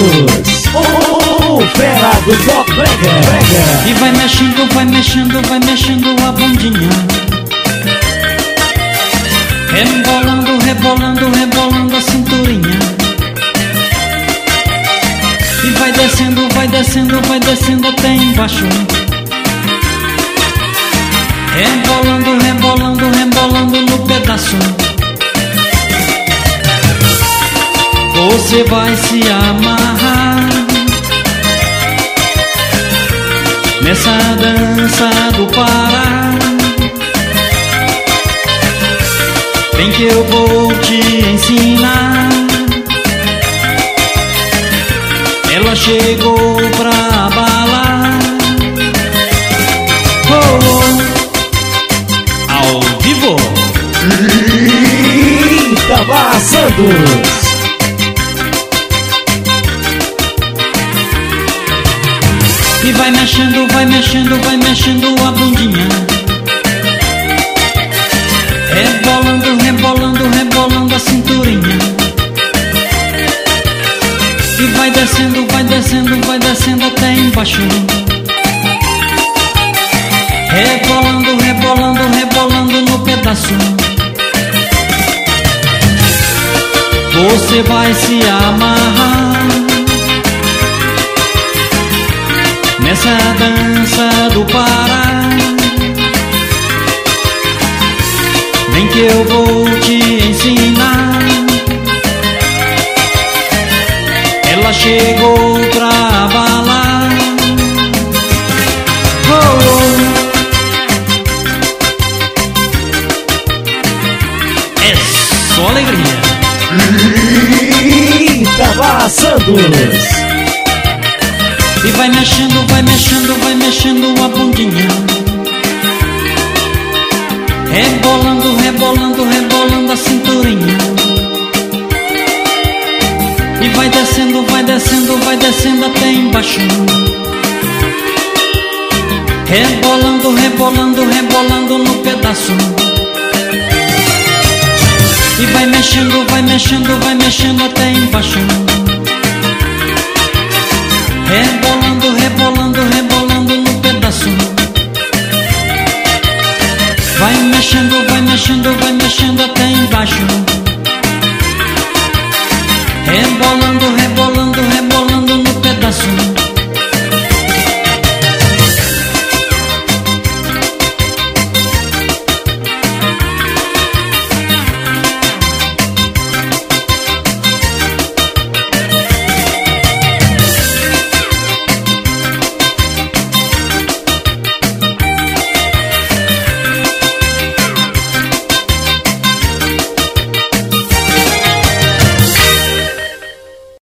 Santos, o fera do Top Brega. E vai mexendo, vai mexendo, vai mexendo a bundinha, rebolando, rebolando, rebolando a cinturinha. E vai descendo, vai descendo, vai descendo até embaixo, rebolando, rebolando, rebolando no pedaço. Você vai se amarrar nessa dança do Pará. Vem que eu vou te ensinar. Ela chegou pra abalar. Oh, oh. Ao vivo. Itamar Santos. E vai mexendo, vai mexendo, vai mexendo a bundinha, rebolando, rebolando, rebolando a cinturinha. E vai descendo, vai descendo, vai descendo até embaixo, rebolando, rebolando, rebolando no pedaço. Você vai se amarrar nessa dança do Pará. Vem que eu vou te ensinar. Ela chegou pra abalar. Oh, oh. É só alegria. Itamar Santos. E vai mexendo, vai mexendo, vai mexendo a bundinha, rebolando, rebolando, rebolando a cinturinha. E vai descendo, vai descendo, vai descendo até embaixo, rebolando, rebolando, rebolando no pedaço. E vai mexendo, vai mexendo, vai mexendo até embaixo, rebolando, rebolando.